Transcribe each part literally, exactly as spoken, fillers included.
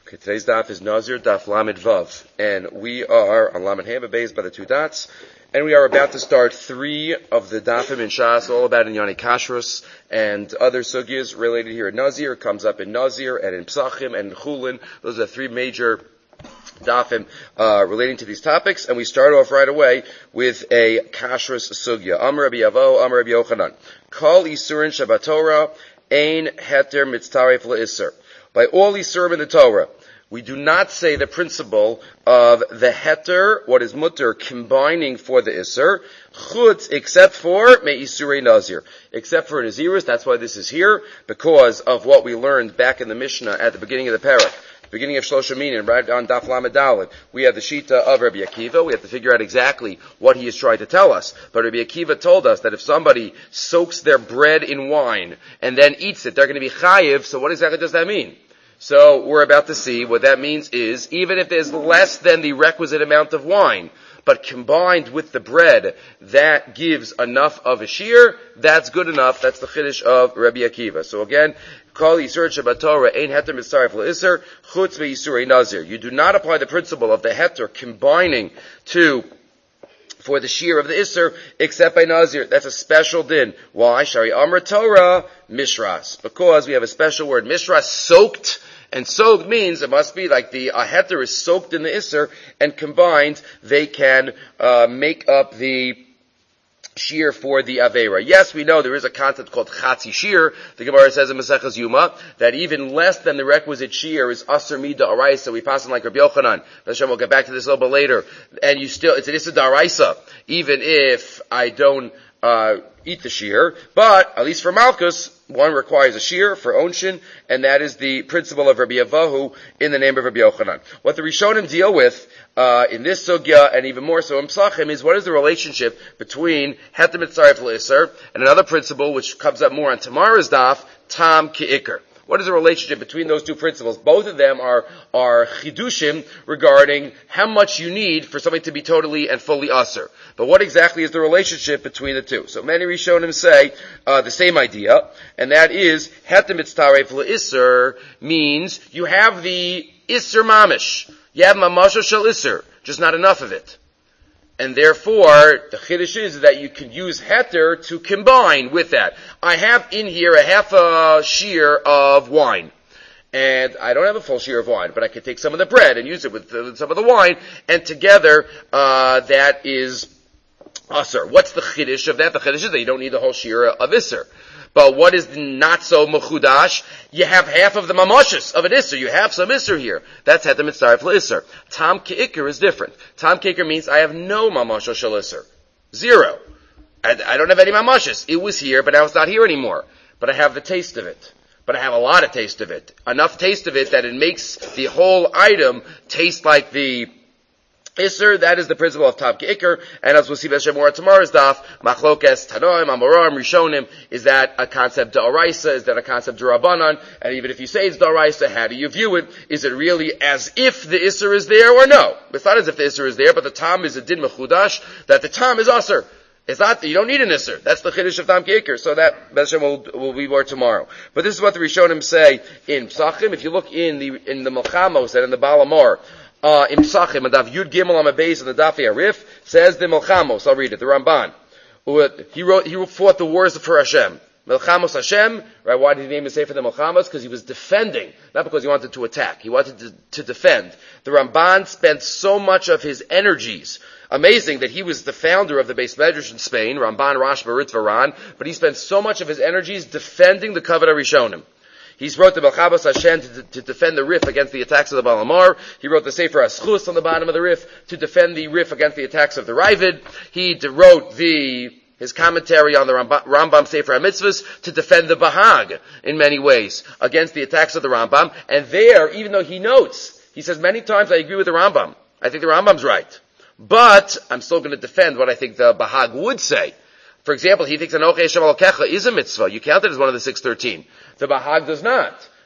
Okay, today's daf is Nazir Daf Lamed Vav, and we are on Lamed Heba Beis by the two dots, and we are about to start three of the dafim in Shas, all about Inyani Kashrus and other sugyas related here in Nazir. It comes up in Nazir and in Psachim and in Chulin. Those are the three major dafim uh, relating to these topics, and we start off right away with a Kashrus sugya. Amar Rabbi Yavo, Amar Rabbi Yochanan. Kol Isurin Shabbat Torah, Ein Heter Mitztaref LaIsser. By all Isurim in the Torah, we do not say the principle of the heter, what is mutter, combining for the isser, chutz, except for me isurei nazir, except for nazirus. That's why this is here, because of what we learned back in the Mishnah at the beginning of the parak, beginning of Shlosh Minim, right on Daf Lamed Daled. We have the Shita of Rabbi Akiva. We have to figure out exactly what he is trying to tell us. But Rabbi Akiva told us that if somebody soaks their bread in wine and then eats it, they're going to be chayiv. So what exactly does that mean? So we're about to see what that means is, even if there's less than the requisite amount of wine, but combined with the bread, that gives enough of a shear, that's good enough. That's the chiddush of Rabbi Akiva. So again, Kol Yisur Shabbat Torah, Ein Heter Mitzaref LaIsser, Chutz VeYisurei Nazir. You do not apply the principle of the heter combining to for the shear of the Isser, except by Nazir. That's a special din. Why? Shari Amr Torah, Mishras. Because we have a special word, Mishras, soaked. And soaked means it must be like the a heter is soaked in the Isser, and combined, they can uh, make up the shear for the Aveira. Yes, we know there is a concept called Chatzi Shear. The Gemara says in Maseches Yuma that even less than the requisite shear is Aser Mida Araisa. We pass on like Rabbi Yochanan. Hashem, we'll get back to this a little bit later. And you still, it's an Issa Daraisa, even if I don't uh eat the shear. But, at least for Malchus, one requires a shear for Onshin, and that is the principle of Rabbi Avahu in the name of Rabbi Yochanan. What the Rishonim deal with uh in this sugya, and even more so in Psachim, is what is the relationship between Heter Mitzaref LaIsser and another principle which comes up more on tomorrow's daf, Tam Ki'ikr. What is the relationship between those two principles? Both of them are, are chidushim regarding how much you need for something to be totally and fully aser. But what exactly is the relationship between the two? So many Rishonim say uh, the same idea, and that is Heter Mitzaref LaIsser means you have the Isser mamish. You have mamasha shel Isser, just not enough of it. And therefore, the chiddush is that you can use heter to combine with that. I have in here a half a shear of wine. And I don't have a full shear of wine, but I can take some of the bread and use it with the, some of the wine, and together, uh, that is asur. What's the chiddush of that? The chiddush is that you don't need the whole shear of isser. But what is not so mechudash? You have half of the mamashis of an isser. You have some isser here. That's heter mitzaref LaIsser. Tam Ki'ikr is different. Tam Ki'ikr means I have no mamashos shel isser. Zero. I, I don't have any mamashis. It was here, but now it's not here anymore. But I have the taste of it. But I have a lot of taste of it. Enough taste of it that it makes the whole item taste like the Isser. That is the principle of Tam Ki'ikr, and as we'll see B'Shemor tomorrow's daf, Machlokes, Tanoim, Amoram, Rishonim, is that a concept D'Oraisa, is that a concept D'Rabanan, and even if you say it's D'Oraisa, how do you view it? Is it really as if the Isser is there or no? It's not as if the Isser is there, but the Tam is a Din Mechudash, that the Tam is Asr. It's not, you don't need an Isser. That's the Chiddush of Tam Ki'ikr, so that B'Shem will, will be more tomorrow. But this is what the Rishonim say in Psachim. If you look in the, in the Melchamos and in the Balamor, Uh, in Psachim, and Daf Yud Gimel on the base of the Daf Yarif, says the Melchamos, I'll read it, the Ramban. He wrote, he fought the wars for Hashem. Melchamos Hashem, right, why did he name his Sefer the Melchamos? Because he was defending, not because he wanted to attack, he wanted to, to defend. The Ramban spent so much of his energies. Amazing that he was the founder of the Beis Medrash in Spain, Ramban Rashba Ritvaran, but he spent so much of his energies defending the Kavod HaRishonim. He's wrote the Melchabas Hashem to, to defend the Rif against the attacks of the Balamar. He wrote the Sefer Aschus on the bottom of the Rif to defend the Rif against the attacks of the Ravid. He wrote the his commentary on the Rambam, Rambam Sefer HaMitzvahs to defend the Bahag in many ways against the attacks of the Rambam. And there, even though he notes, he says many times, I agree with the Rambam. I think the Rambam's right. But I'm still going to defend what I think the Bahag would say. For example, he thinks Anochei Hashem Elokecha is a mitzvah. You count it as one of the six thirteen. The Bahag does not.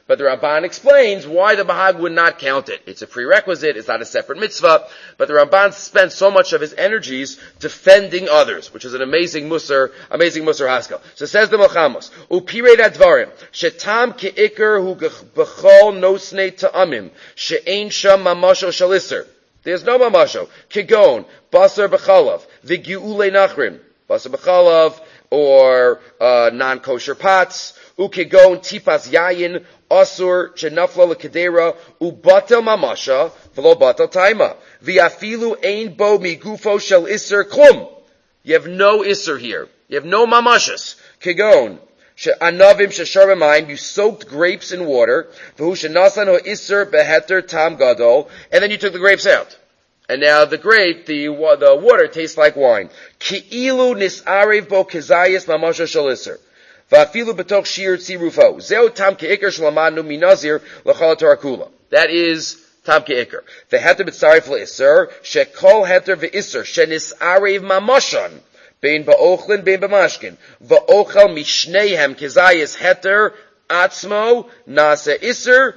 But the Ramban explains why the Bahag would not count it. It's a prerequisite, it's not a separate mitzvah, but the Ramban spent so much of his energies defending others, which is an amazing musar, amazing musar haskell. So says the Melchamos, Upired advarim, shetam ke'ikr hu b'chol nosnei ta'amim, she'ein sham mamasho shalisser. There's no mamasho. Kigon, basar b'chalav, v'gi'ulei nachrim, basar b'chalav, or uh, non-kosher pots, ukigon tipas yayin, asur chenafla lekadera, ubatel mamasha, v'lo batel taima, v'afilu ein bo migufo shel iser klum. You have no iser here. You have no mamashas. Kigon, anavim sheshar b'mayim, you soaked grapes in water, v'hu shenasan ho iser beheter tam gadol, and then you took the grapes out. And now the grape, the the water tastes like wine. Ki'ilu nis'arev bo kezayis mamasha shalisser. Va'afilu betoch shir tzirufo. Zeo tam ke'ikr shlamanu minazir l'chol tarakula. That is tam ke'ikr. Ve'heter b'tzarif l'isser, shekol heter v'isser, shenis'arev mamashan, bein ba'ochlin, bein b'mashkin. Va'ochel mishneihem kezayis heter, atzmo, nasa isser,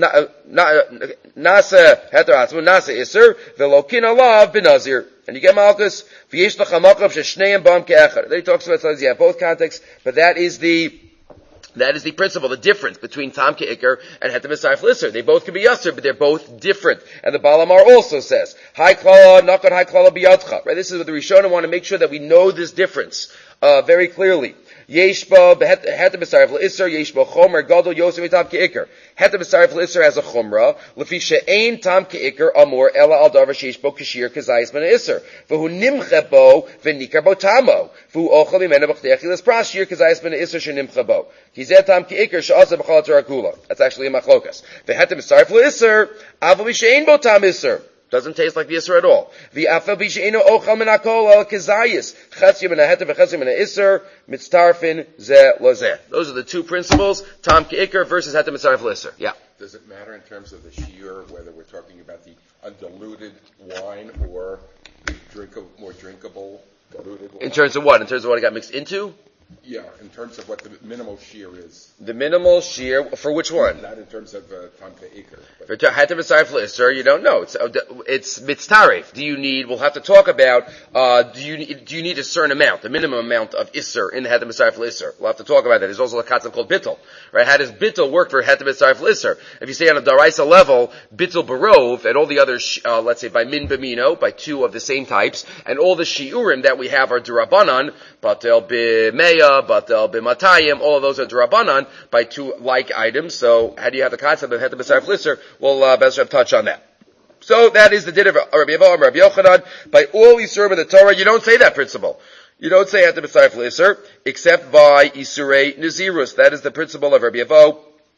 nasa heter atzmo, nasa isser, velokin alav benazir. And you get Malchus, v'yesh l'chamachav sheshneim bam ke'echad. Then he talks about, so you have both contexts, but that is the, that is the principle, the difference between tam ke'ikr and heter b'sarif l'isser. They both can be yasser, but they're both different. And the Balamar also says, hai klala, nakad hai klala biyadcha. Right? This is what the Rishonim want to make sure that we know this difference, uh, very clearly. Yeshba heter b'sarif l'isser, yeshba chomer gadol yosem tam ke'ikr. Heter b'sarif l'isser has a chumra, l'fi she'ein tam ke'ikr amor ela al davar sheishbo kashir kazayis ben isser. V'hu nimche bo v'nikar bo tamo. V'hu ochel mimena b'chtei achilas prashir kazayis ben isser she'nimche bo. Kizeh tam ke'ikr she'asa b'chol tarakula. That's actually a machlokas. V'heter b'sarif l'isser, aval she'ein bo tam isser. Doesn't taste like the Isser at all. V'afel b'she'enu ochel min hakol al kezayis. Chetzio min haheter v'chetzio min ha'isser. Mitztarfin ze lozeh. Those are the two principles. Tam ke'ikr versus heter mitzaref l'isser. Yeah. Does it matter in terms of the shiur, whether we're talking about the undiluted wine or the drinkable, more drinkable diluted wine? In terms of what? In terms of what it got mixed into? Yeah, in terms of what the minimal shear is. The minimal shear, for which one? Not in terms of uh, tam ke'ikr. For heter mitzaref l'isser, you don't know. It's, it's mitztaref. Do you need, we'll have to talk about, uh, do you need, do you need a certain amount, the minimum amount of isser in the heter mitzaref l'isser? We'll have to talk about that. There's also a katzim called bittul. Right? How does bittul work for heter mitzaref l'isser? If you say on a daraisa level, bittul barov, and all the other, uh, let's say by min b'mino, by two of the same types, and all the shiurim that we have are durabanan, batel b'meya, batel b'matayim, all of those are durabanan by two like items. So how do you have the concept of heter mitzaref l'isser? We'll, uh, Bezrav touch on that. So that is the din of Rabbi Yevo and Rabbi Yochanan. By all Yisurim of the Torah, you don't say that principle. You don't say heter mitzaref l'isser, except by Isurei Nazirus. That is the principle of Rabbi Yevo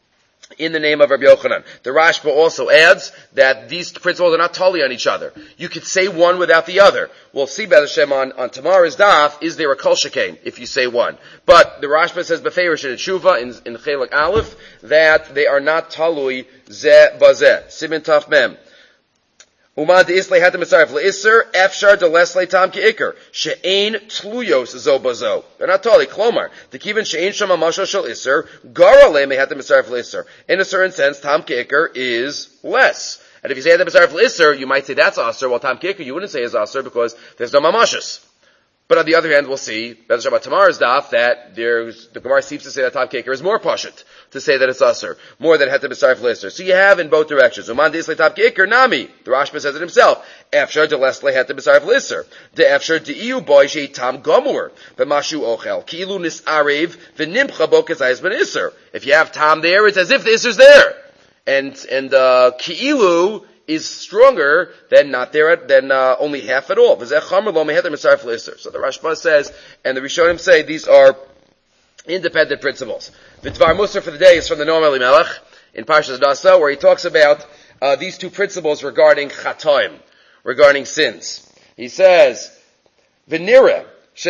in the name of Rabbi Yochanan. The Rashba also adds that these principles are not totally on each other. You could say one without the other. We'll see B'ez Hashem on, on tomorrow's daf, is there a kol shekain if you say one. But the Rashba says b'feirish in Tshuva, in, in Chelek Aleph, that they are not talui zeh bazeh. Simin taf mem. Uman de'islei heter mitzaref l'isser, efshar delesle tam ke'ikr. She'ein tluyos zo bazo. They're not totally. Klomar. T'kivin she'ein sham amasho shel isser, gara le me heter mitzaref l'isser. In a certain sense, tam ke'ikr is less. And if you say heter mitzaref l'isser, you might say that's aser, while tam ke'ikr you wouldn't say is aser because there's no mamashas. But on the other hand, we'll see, B'ez Hashem tomorrow's daf, that there's, the Gemara seems to say that tam ke'ikr is more pashut, to say that it's aser, more than heter mitzaref l'isser. So you have in both directions. Uman de'islei tam ke'ikr nami. The Rashba says it himself. Efshar delesle heter mitzaref l'isser. De efshar de'iu boy shei tam gomur. B'mashu ochel. Ki'ilu nis'arev v'nimcha bo kezayis ben isser. If you have tam there, it's as if the isser's there. And, and, uh, ki'ilu is stronger than not there, than uh, only half at all. So the Rashba says, and the Rishonim say, these are independent principles. The Dvar Musar for the day is from the Noam Elimelech in Parshas Nasa, where he talks about uh, these two principles regarding chatoim, regarding sins. He says, V'nira, she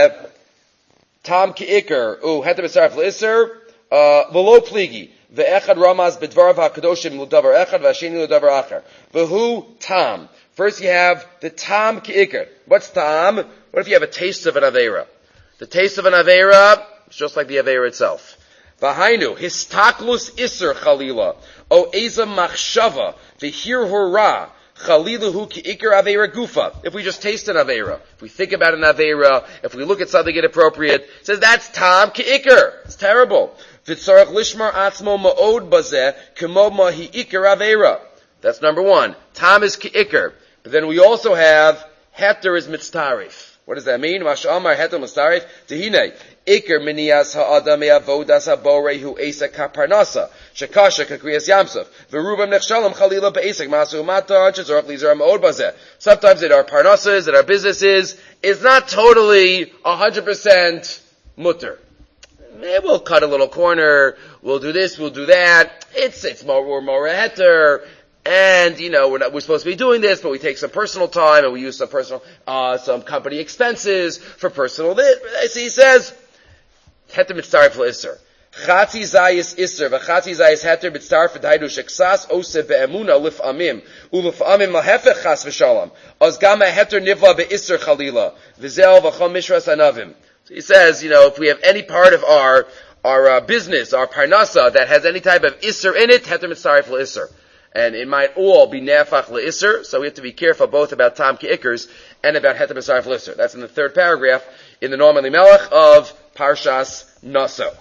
tam ki'ikr, u heter b'saref l'isser, v'lo pligi, Ve'echad ramaz b'dvarav hakadoshim l'davar echad v'asheni l'davar achar. V'hu tam. First you have the tam ki'ikr. What's tam? What if you have a taste of an aveira? The taste of an aveira is just like the aveira itself. V'hainu, histaklus iser chalila, o eza machshava, v'hir hurrah, chalilahu ki'ikar aveira gufa. If we just taste an aveira, if we think about an aveira, if we look at something inappropriate, it says that's tam ki'ikar. It's terrible. V'tzarach lishmar atzmo ma'od bazeh, kemo mahi ikar aveira. That's number one. Tam is ki'ikar. But then we also have heter is mitztarif. What does that mean? Mash'amar heter mitztarif. Tehine. Iker minias ha'adam me'avodas ha'borehu esa kaparnasa. Shekasha kakriyas yamsuf. V'rubam nechshalam chalila be'esek masu mata chizorach lizar ma'od bazeh. Sometimes in our parnasas, in our businesses, it's not totally one hundred percent mutter. Maybe we'll cut a little corner, we'll do this, we'll do that. It's, it's more, we're more heter. And, you know, we're, not, we're supposed to be doing this, but we take some personal time and we use some personal, uh, some company expenses for personal this. He says, heter mitzarif l'isser. Chatzi zayis isser, v'chatzi zayis heter mitzarif v'daidu sheksas ose be'emuna lif'amim, u'lif'amim lahefech chas v'shalom. Oz gama heter nivla be'isser chalila, v'zel v'chom mishras anavim. So he says, you know, if we have any part of our, our uh, business, our parnasa, that has any type of isser in it, heter mitzarif l'isser. And it might all be nefach le'isser, so we have to be careful both about tam ki'ikers and about heter mitzarif le'isser. That's in the third paragraph in the Noam Elimelech of Parshas Naso.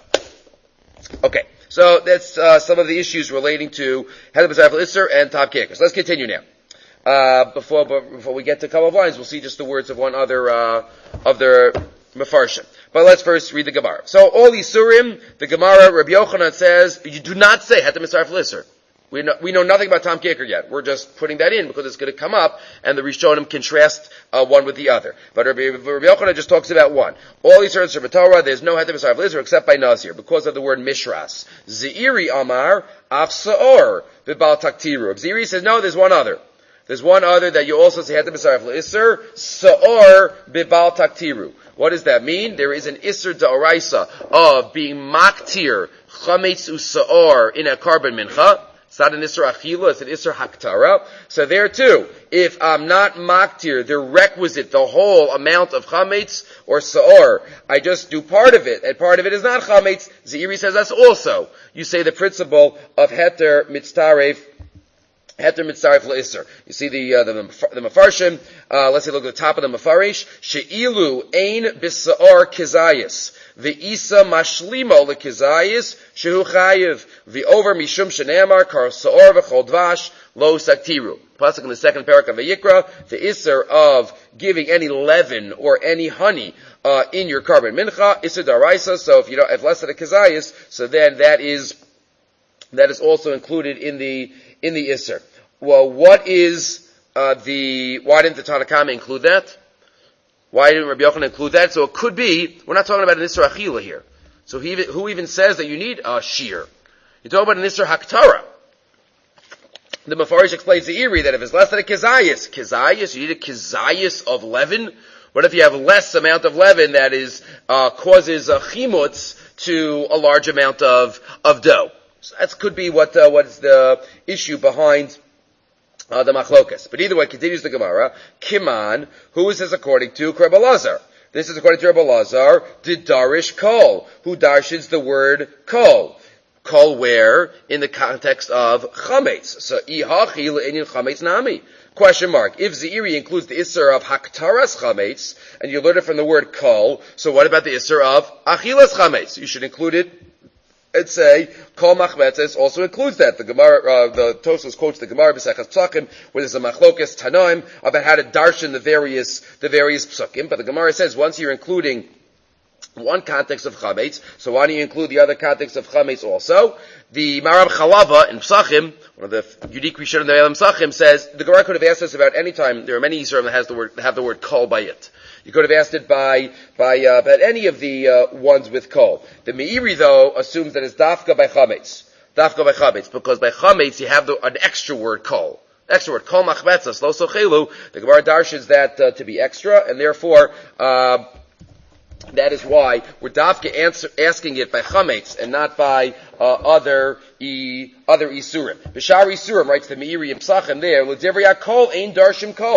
Okay, so that's uh, some of the issues relating to heter mitzarif le'isser and tam ki'ikers. Let's continue now. Uh, before before we get to a couple of lines, we'll see just the words of one other uh, of their mefarshim. But let's first read the Gemara. So all these surim, the Gemara, Rabbi Yochanan says, you do not say heter mitzarif le'isser. We know, we know nothing about Tam Ki'ikar yet. We're just putting that in because it's going to come up, and the Rishonim contrast uh, one with the other. But Rabbi, Rabbi Yochanan just talks about one. All these words from the Torah, there's no heter mitzarif le'isser except by Nazir, because of the word Mishras. Ze'iri Amar, Af Sa'or, V'bal Taktiru. Ze'iri says, no, there's one other. There's one other that you also say heter mitzarif le'isser, Sa'or, V'bal Taktiru. What does that mean? There is an Isser Da'oraisa of being Maktir, Chametz U'Sa'or in a carbon mincha. It's not an Isser Achila, it's an Isser Haktara. So there too, if I'm not Maktir, the requisite, the whole amount of Chametz or Sa'or, I just do part of it, and part of it is not Chametz, Ze'iri says that's also. You say the principle of Heter Mitztaref, Heter Mitzarif L'Isser. You see the, uh, the, the Mefarshim, uh, let's say look at the top of the Mefarish, She'ilu Ein B'Sa'or Kizayis. V'isa mashlimo lekizayis shehu chayiv v'over mishum shene'amar kar sa'or v'chol dvash lo saktiru. Pasuk in the second parak of Vayikra, the isser of giving any leaven or any honey uh, in your carbon mincha, isser daraisa. So if you don't have less than a kizayis, so then that is that is also included in the in the isser. Well, what is uh, the? Why didn't the Tanna Kama include that? Why didn't Rabbi Yochanan include that? So it could be, we're not talking about an Isser Achila here. So he, who even says that you need a shear? You're talking about an Isser Haktara. The Mefarish explains the Iri that if it's less than a Kizayis, Kizayis, you need a Kizayis of leaven. What if you have less amount of leaven that is, uh, causes a chimutz to a large amount of, of dough? So that could be what, uh, what is the issue behind Uh, the machlokas. But either way, continues the Gemara, Kiman, who is this according to? Rabbi Lazar. This is according to Rabbi Lazar, Didarish Kol, who darshins the word Kol. Kol where? In the context of Chametz. So, Ihachi le'inyan Chametz nami. Question mark. If Ze'iri includes the Isser of Haktaras Chametz, and you learn it from the word Kol, so what about the Isser of Achilas Chametz? You should include it and say, Kol Machmetzes also includes that. The Gemara, uh, the Tosfos quotes the Gemara B'Sechas Psakim, where there's a Machlokas Tanoim about how to darshan the various, the various Psakim. But the Gemara says, once you're including one context of Chametz, so why don't you include the other context of Chametz also? The Maram Chalava in Psachim, one of the unique Rishonim in the Elam Psachim, says, the Gemara could have asked us about any time, there are many Yisraelim that has the word, have the word Kol by it. You could have asked it by, by, uh, by any of the, uh, ones with Kol. The Meiri, though, assumes that it's Dafka by Chametz. Dafka by Chametz, because by Chametz you have the, an extra word Kol. Extra word, Kol Machmetzas, Lo Sochelu. The Gemara darshins that, uh, to be extra, and therefore, uh, that is why we're Dafka answer, asking it by Chametz and not by, uh, other, e, other Isurim. Bishar Isurim writes the Meiri in Psachim there, L'divrei Kol ein darshim Kol.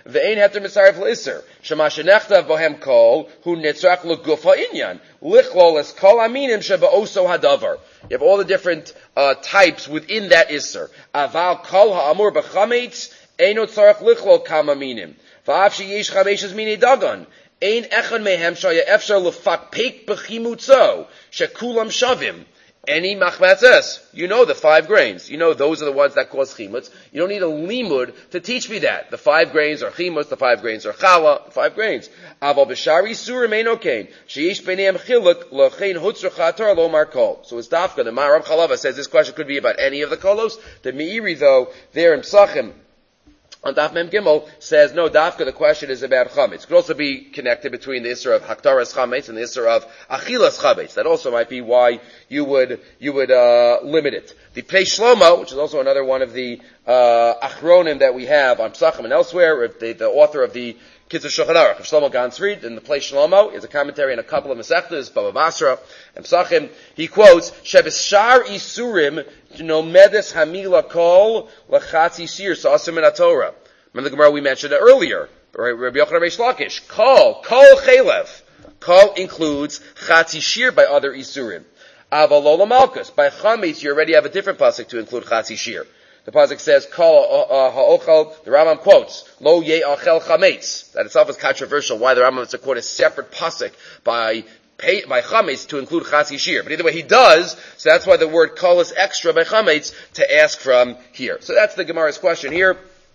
Ve'ein heter mitzaref l'isser. Shema shenechtav bohem kol, hu nitzrach l'gufa inyan. Lichlol es kol aminim sheba'oso hadavar. You have all the different uh, types within that isser. Aval kol ha'amur b'chametz, eino tzarech lichlol kam aminim. Va'af sheyesh chameshes mini dagan. Ein echad mehem shaya efshar l'fakpek b'chimutzo, shekulam shavim. Any machmatzes. You know the five grains. You know those are the ones that cause chimutz. You don't need a limud to teach me that. The five grains are chimutz, the five grains are chala, the five grains. Aval b'shari surim ein okain. Sheyish b'neim chiluk l'chein hutzr chatar lo mar kol. So it's dafka. The Maram Chalava says this question could be about any of the kolos. The Meiri though, there in Psachim, on Daf Mem Gimel says, no, Dafka, the question is about chametz. It could also be connected between the Isser of Haktaras chametz and the Isser of Achilas chametz. That also might be why you would, you would, uh, limit it. The Pnei Shlomo, which is also another one of the, uh, Achronim that we have on Psachim and elsewhere, the, the author of the Kitzur Shulchan Aruch, of Shlomo Gansried, in the Pnei Shlomo, is a commentary on a couple of Masechtas, Baba Basra, and Psachim. He quotes, Shebeshar Isurim, Nomedes Hamila Kol, Lachatzi Shir, Sa'asim in Torah. Remember the Gemara we mentioned earlier, Rabbi Yochanan Reish Lakish. Kol, Kol Chelev. Kol includes Chatzi Shir by other Isurim. Avalola Malkus. By Chametz, you already have a different pasuk to include Chatzi Shir. The pasuk says, Kol Ha'ochel, the Rambam quotes, Lo Ye Achel Chametz. That itself is controversial, why the Rambam has to quote a separate pasuk by Pay, by chametz to include chatzi shir. But either way, he does, so that's why the word kol is extra by chametz to ask from here. So that's the Gemara's question here.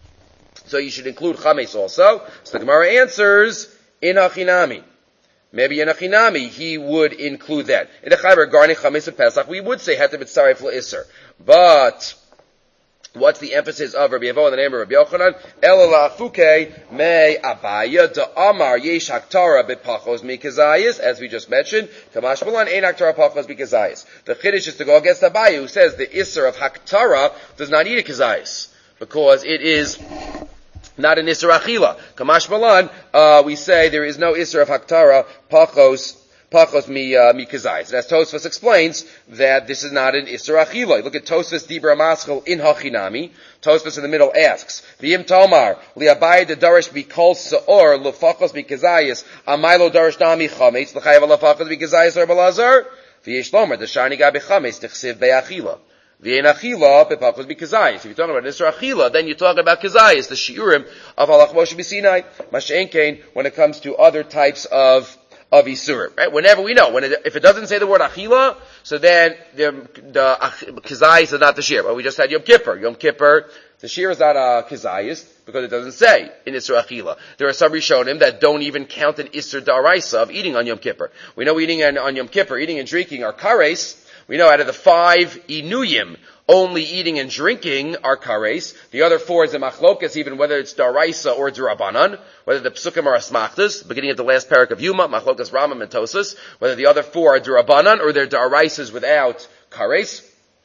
So you should include chametz also. So the Gemara answers, in hachinami. Maybe in hachinami he would include that. In the chayv regarding chametz of Pesach, we would say heter b'tzaref l'isser. But what's the emphasis of Rabbi Yevo in the name of Rabbi Yochanan? Ela la'afuke me abaya da amar yesh haktara b'pachos mikazayis, as we just mentioned. Kamash malan ein haktara pachos mikazayis. The chiddush is to go against Abaya, who says the isser of haktara does not need a kazayis because it is not an isser achila. Kamash malan, uh, we say there is no isser of haktara pachos Pachos mi uh, mi kazayis. And as Tosfos explains, that this is not an Isser Achila. Look at Tosfos Dibra Maschel in Hachinami. Tosfos in the middle asks, V'yim Tomar, li'abayid the darish b'kol se'or, l'fachos mi kazayis, amaylo darish nami chametz, l'chayav l'fachos mi kazayis or balazar, v'yesh lomer, the shani gabi chametz, t'chsiv be'achila. V'yein achila, b'pachos mi kazayis. If you're talking about Isser Achila, then you're talking about kazayis, the shiurim of Halach Moshe b'Sinai. Mashen Kain, when it comes to other types of of Isurim, right? Whenever we know, when it, if it doesn't say the word Achila, so then the, the Kazayis is not the Shir. But we just had Yom Kippur. Yom Kippur, the Shir is not a Kazayis because it doesn't say in Isser Achila. There are some Rishonim that don't even count an Isser Daraisa of eating on Yom Kippur. We know eating on, on Yom Kippur, eating and drinking are Kares. We know out of the five Inuyim, only eating and drinking are kares. The other four is a machlokas, even whether it's daraisa or durabanan, whether the psukim are asmachtas, beginning of the last parak of Yuma, machlokas Ramam and Tosas, whether the other four are durabanan or they're daraisas without kares.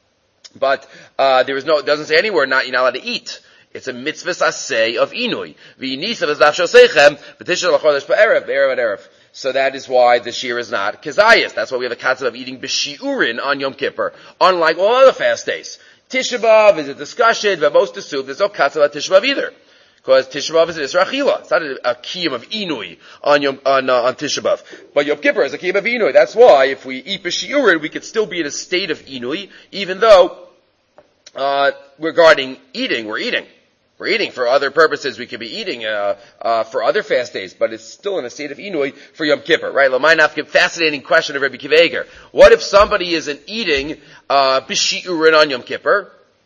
But uh there is no, it doesn't say anywhere not you're not allowed to eat. It's a mitzvah asay of inui. V'yinisa v'zdaf shosechem v'tishel l'chodesh ba'erev ba'erev ba'erev. So that is why the shir is not kazayas. That's why we have the concept of eating b'shiurin on Yom Kippur, unlike all other fast days. Tisha B'Av is a discussion, but most assume there's no concept about Tisha B'Av either, because Tisha B'Av is an Isra Achila. It's not a, a kiyum of inui on Yom on uh, on Tisha B'Av, but Yom Kippur is a kiyum of inui. That's why if we eat b'shiurin, we could still be in a state of inui, even though uh regarding eating, we're eating. We're eating for other purposes. We could be eating uh, uh, for other fast days, but it's still in a state of inui for Yom Kippur, right? L'maynafkim, fascinating question of Rabbi Akiva Eiger. What if somebody isn't eating uh, b'shiurin on Yom Kippur?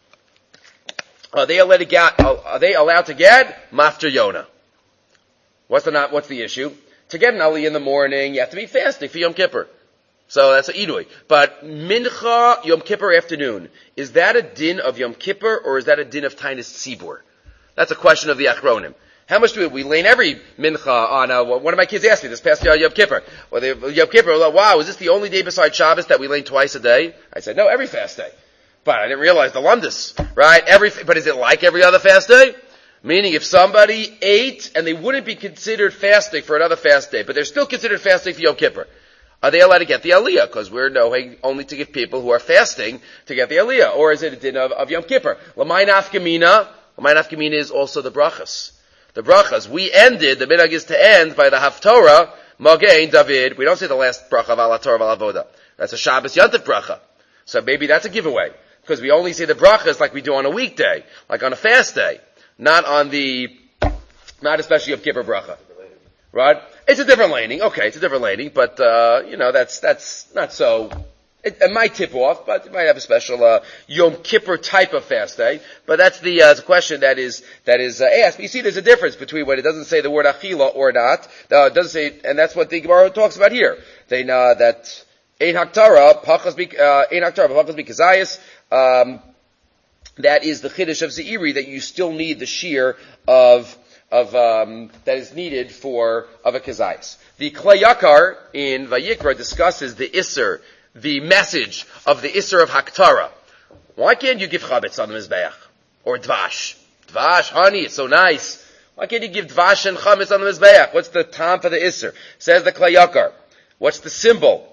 Are they allowed to get? Are they allowed to get mafter Yona? What's the not? What's the issue? To get an ali in the morning, you have to be fasting for Yom Kippur. So that's an inui. But mincha Yom Kippur afternoon, is that a din of Yom Kippur or is that a din of Tainus Tzibur? That's a question of the Achronim. How much do we, we lane every mincha on, uh, one of my kids asked me this past Yom Kippur. Well, they, Yom Kippur, like, wow, is this the only day besides Shabbos that we lane twice a day? I said, no, every fast day. But I didn't realize the Lundus, right? Every, but is it like every other fast day? Meaning if somebody ate and they wouldn't be considered fasting for another fast day, but they're still considered fasting for Yom Kippur, are they allowed to get the aliyah? Because we're knowing only to give people who are fasting to get the aliyah. Or is it a din of, of Yom Kippur? L'may nafkamina. My nafkamina is also the brachas. the brachas. We ended, the minhag is to end by the Haftorah, Magen David. We don't say the last bracha of Ala Torah Ala Avoda. That's a Shabbos Yantif bracha. So maybe that's a giveaway. Because we only say the brachas like we do on a weekday, like on a fast day. Not on the, not especially of Kippur bracha. Right? It's a different laning. Okay, it's a different laning, but, uh, you know, that's, that's not so, it, it might tip off, but it might have a special, uh, Yom Kippur type of fast day. But that's the, uh, the question that is, that is, uh, asked. But you see, there's a difference between when it doesn't say the word achila or not. Uh, it doesn't say, and that's what the Gemara talks about here. They know that, Ein Haktara, Pachas Bik, uh, Ein Haktara, Pachas Bikazayas, um, that is the Chiddush of Zeiri, that you still need the shear of, of, um, that is needed for, of a Kazayas. The Klei Yakar in Vayikra discusses the Isser, the message of the Isser of Haktara. Why can't you give Chabetz on the Mizbeach? Or Dvash? Dvash, honey, it's so nice. Why can't you give Dvash and Chametz on the Mizbeach? What's the time for the Isser? Says the Klei Yakar. What's the symbol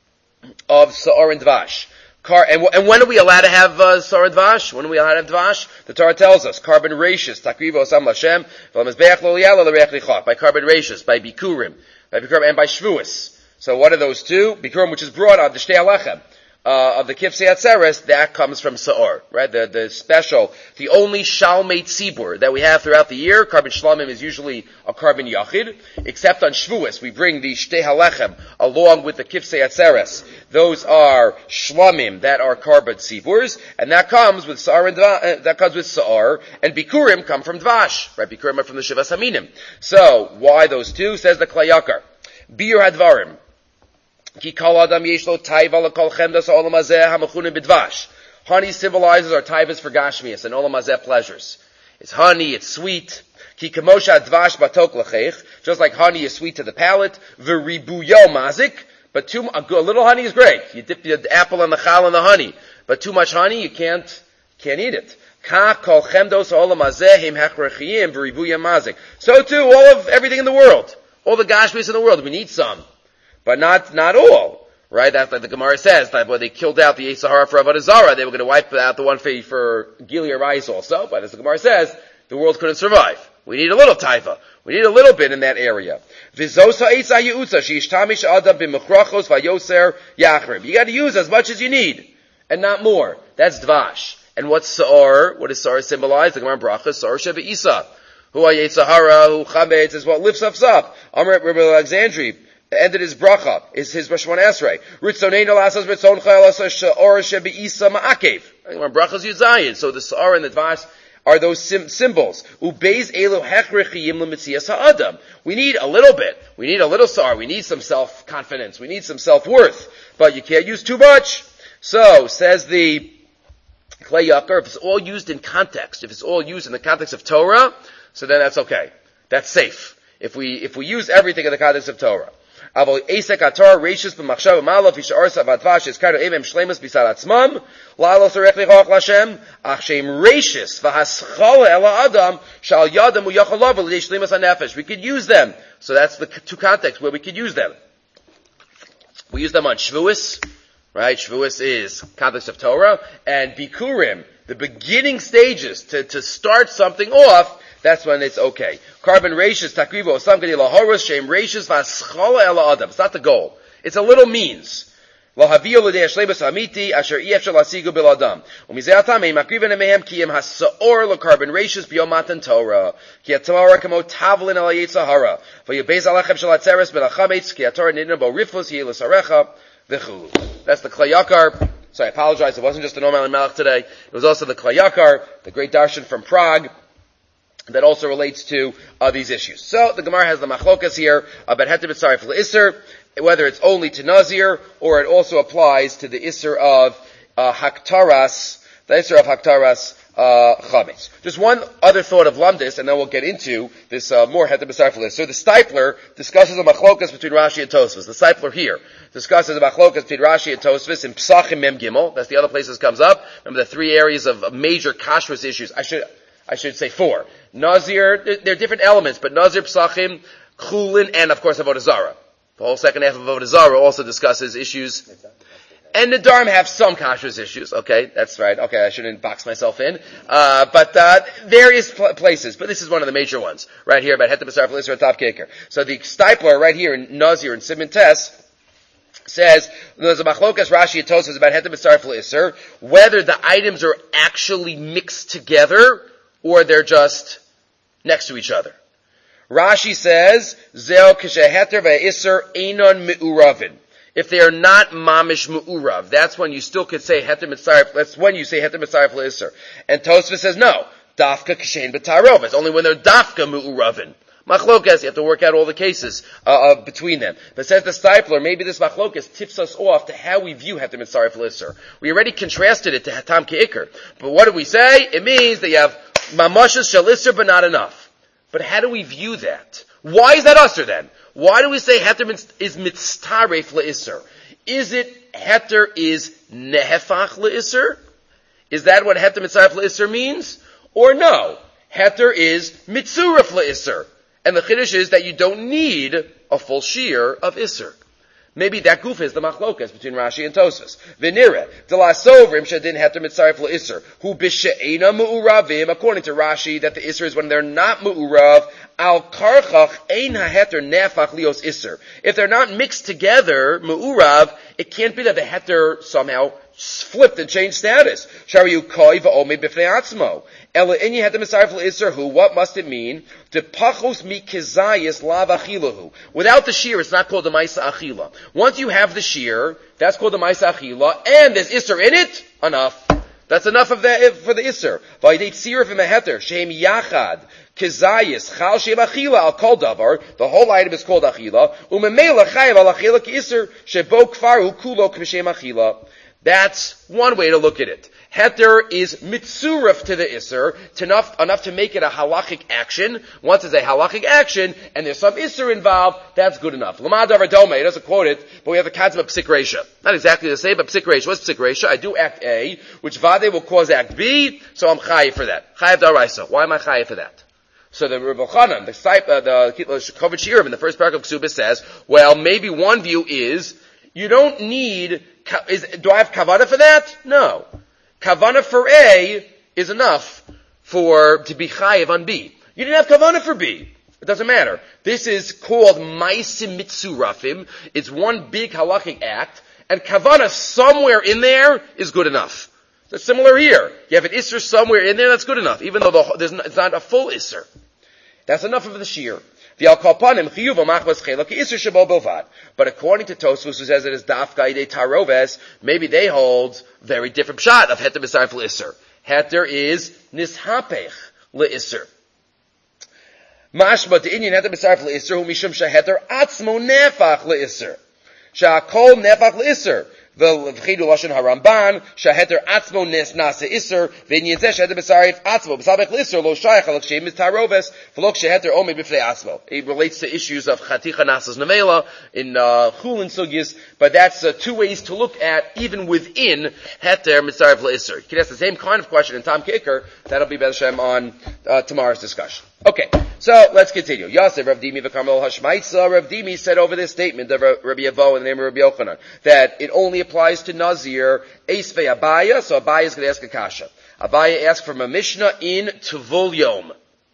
of Sa'ar and Dvash? Car, and, and when are we allowed to have uh, Sa'ar and Dvash? When are we allowed to have Dvash? The Torah tells us, carbon ratius, takrivo osam lashem, v'lamizbeach lo liyala l'reach lichach, by carbon ratius, by bikurim, by bikurim, and by shvuas. So what are those two? Bikurim, which is brought on the Shtei Alechem, uh, of the Kifsei Atzeres, that comes from Sa'ar, right? The, the special, the only Shalmei Tzibur that we have throughout the year, carbon shlamim is usually a carbon yachid, except on Shvuas, we bring the Shtei Halechem along with the Kifsei Atzeres. Those are shlamim that are carbon tziburs, and that comes with Sa'ar and Dvash, uh, that comes with Sa'ar, and Bikurim come from Dvash, right? Bikurim are from the Shivas Haminim. So, why those two? Says the Klei Yakar. Biur Hadvarim. Ki kol adam yesh lo taiva l'kol chemdas ha'olam hazeh ha'mechunim b'dvash. Honey symbolizes our taivas for gashmias and olam hazeh pleasures. It's honey, it's sweet. Ki kamosha dvash batok l'cheich. Just like honey is sweet to the palate. V'ribuyo mazik. But too, a, a little honey is great. You dip the apple and the chal in the honey. But too much honey, you can't, can't eat it. Ka kol chemdos ha'olam hazeh him hachrechiyim v'ribuyo mazik. So too, all of everything in the world. All the gashmias in the world, we need some. But not, not all, right? That's like the Gemara says, that when they killed out the Yisahara for Avodah Zarah, they were going to wipe out the one for, for Gilead rice also. But as the Gemara says, the world couldn't survive. We need a little taifa. We need a little bit in that area. You got to use as much as you need, and not more. That's dvash. And what's sa'ar? What does sa'ar symbolize? The Gemara bracha, sa'ar sheba isa. Hu ha-yitzahara, hu chametz, is what lifts us up. Amr Rabbi Alexandri ended his bracha, is his Rishon Esrei. Ritzoneinu lasas ritzon chayal asa sha'ar sheba isa ma'akev. The Gemara bracha is Yuzayin. So the sa'ar and the dvash are those sim- symbols. Ubeis elu hechrechiyim l'mitzias ha'adam. We need a little bit. We need a little sa'ar. We need some self-confidence. We need some self-worth. But you can't use too much. So, says the Klei Yakar, if it's all used in context, if it's all used in the context of Torah, so then that's okay. That's safe. If we, if we use everything in the context of Torah. Avol Esek Atar Reishus b'Machshav Malav Yishar Savadvash is Karu Evem Shlemus Bisad Atzmam Lalos Erech Lichach Lashem Ach Shem Reishus V'Haschala Ela Adam Shal Yadam Uyachalav L'Yei Shlemus HaNefesh. We could use them. So that's the two contexts where we could use them. We use them on Shvuas, right? Shvuas is context of Torah, and Bikurim, the beginning stages to to start something off. That's when it's okay. Carbon ratius, takrivo, osam gedi lahorus, shem ratius, vaschala ela adam. It's not the goal. It's a little means. Lahavio l'dei ashlebas amiti, asher iefshal asigu bil adam. Umizeh atam, eim akriven emehem, ki em hasaor lo carbon ratius biyomatan Torah. Ki atamara kamo tavlin ala yitzahara. Vayubez alechem shal atzeres belachametz, ki ator nidna bo rifus, hi l'sarecha, v'chulu. That's the Klei Yakar. So I apologize, it wasn't just the Normal and Malach today. It was also the Klei Yakar, the great darshan from Prague, that also relates to uh, these issues. So the Gemara has the machlokas here about heter b'tzarif l'isser, whether it's only to Nazir or it also applies to the isser of uh, haktaras, the isser of haktaras uh, chametz. Just one other thought of Lamdis, and then we'll get into this uh, more heter b'tzarif l'isser. The Stipler discusses a machlokas between Rashi and Tosfos. The Stipler here discusses a machlokas between Rashi and Tosfos in Psachim Mem Gimel. That's the other place this comes up. Remember the three areas of major kashrus issues. I should. I should say four. Nazir, there are different elements, but Nazir, Psachim, Chulin, and of course Avodah Zarah. The whole second half of Avodah Zarah also discusses issues. And the Dharm have some kashrus issues. Okay, that's right. Okay, I shouldn't box myself in. Uh, but, uh, various pl- places. But this is one of the major ones. Right here about Heter B'Sarif L'Isser Top Kicker. So the Stipler right here in Nazir and Siman Tes says, there's a machlokas Rashi and Tosfos about Heter B'Sarif L'Isser, whether the items are actually mixed together or they're just next to each other. Rashi says, Zeo Kisheheter V'Isser Einon Me'uravin. If they are not mamish mu'urav, that's when you still could say heter mitzaref. That's when you say heter mitzaref le'isser. And Tosfos says no, dafka kishen b'tarov. It's only when they're dafka mu'uravin. Machlokas, you have to work out all the cases uh, uh, between them. But says the Stipler, maybe this machlokas tips us off to how we view heter mitzaref le'isser. We already contrasted it to hatam ke'ikr. But what do we say? It means that you have mamashas shalisser, but not enough. But how do we view that? Why is that usher then? Why do we say heter is mitztaref le'isser? Is it heter is nehefach le'isser? Is that what heter mitztaref le'isser means? Or no, heter is mitzuref le'isser. And the chiddush is that you don't need a full shear of isser. Maybe that goof is the machlokas between Rashi and Tosfos. V'nireh, d'lasovrim shadin heter mitzaref le'isser, hu b'she'ena mu'uravim, according to Rashi, that the isser is when they're not mu'urav, al karchach ein ha'heter nefach lios isser. If they're not mixed together, mu'urav, it can't be that the heter somehow flipped and changed status. Shari yukoi va'omei b'fnei atzmo. Ela inyi heter mitzaref le'isser hu, what must it mean? De pachos mi kizayis lav achilahu. Without the shear, it's not called the maisa achila. Once you have the shear, that's called the maisa achila, and there's isser in it, enough. That's enough of that for the isser. V'ayidei tzirif v'meheter, shehem yachad, kizayis, chal shehem achila al kol davar, the whole item is called achila, u'memela chayev al achila ki isser, shebo kfaru kulo k'mishem achila. That's one way to look at it. Heter is mitzuref to the isser, to enough, enough to make it a halachic action. Once it's a halachic action, and there's some isser involved, that's good enough. Lamad Davar Dome, he doesn't quote it, but we have the concept of psik reisha. Not exactly the same, but psik reisha. What's psik reisha? I do act A, which vade will cause act B, so I'm chayiv for that. Chayiv daraisa. Why am I chayiv for that? So the Rebbe Chanan, the uh, the Kovach Shirim in the first paragraph of Ksubis says, well, maybe one view is, you don't need, is, do I have kavana for that? No. Kavana for A is enough for, to be chayiv on B. You didn't have kavana for B. It doesn't matter. This is called maisim mitzurafim. It's one big halachic act, and kavana somewhere in there is good enough. It's similar here. You have an isser somewhere in there, that's good enough, even though the, there's not, it's not a full isser. That's enough of the shear. But according to Tosfos, who says it is dafka ide taroves, maybe they hold very different pshat of heter b'sarif le'isser. Heter is nishapech le'isser. Mashma de'inyan heter b'sarif le'isser hu mishum sheheter atzmo nefach le'isser. Sha'akol nefach le'isser. V'chidu lashon haramban shaheter atzmo nes nase iser v'inyan zeh sheheter b'sarif atzmo b'sabech l'isser lo shayach alok sheim taroves v'lok sheheter omei b'fnei atzmo. It relates to issues of chaticha nasas nevela in uh, chulin sugyas, but that's uh, two ways to look at even within heter mitzarif l'isser. You can ask the same kind of question in Tam Kicker. That'll be B'ez Hashem on uh, tomorrow's discussion. Okay, so let's continue. Yasef Rav Dimi v'Karmel Hashmaitza. Rav Dimi said over this statement of Rabbi Avo in the name of Rabbi Yochanan that it only applies to Nazir, Eisvei Abaya, so Abaya is going to ask a kasha. Abaya asked from a Mishnah in Tvul Yom.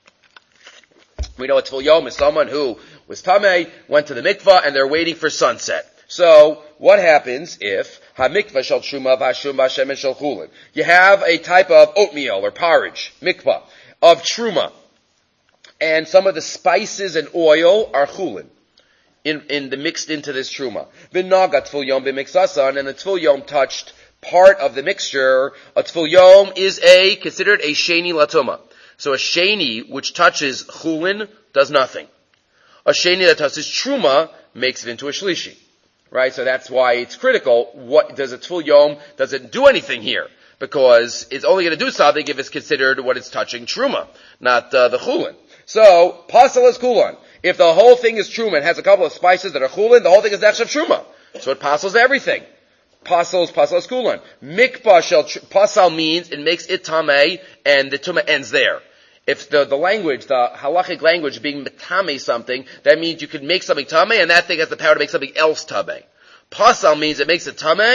We know a Tvul Yom is someone who was Tameh, went to the mikvah, and they're waiting for sunset. So, what happens if ha-mikvah shel truma v'hashum v'hashemen shel chulin? You have a type of oatmeal or porridge, mikvah, of truma, and some of the spices and oil are chulin. In, in the mixed into this truma. V'naga tful yom b'mixasan, and the tful yom touched part of the mixture. A tful yom is a, considered a sheni latuma. So a sheni, which touches chulin, does nothing. A sheni that touches truma makes it into a shlishi. Right? So that's why it's critical. What, does a tful yom, does it do anything here? Because it's only going to do something if it's considered what it's touching truma, not uh, the chulin. So, pasal is kulon. If the whole thing is truma and has a couple of spices that are chulin, the whole thing is nechshav truma. So it pasals everything. Pasal is pasal is kulon. Mikpah shel pasal means it makes it tameh, and the tumah ends there. If the, the language, the halachic language being metame something, that means you could make something tameh, and that thing has the power to make something else tameh. Pasal means it makes it tameh,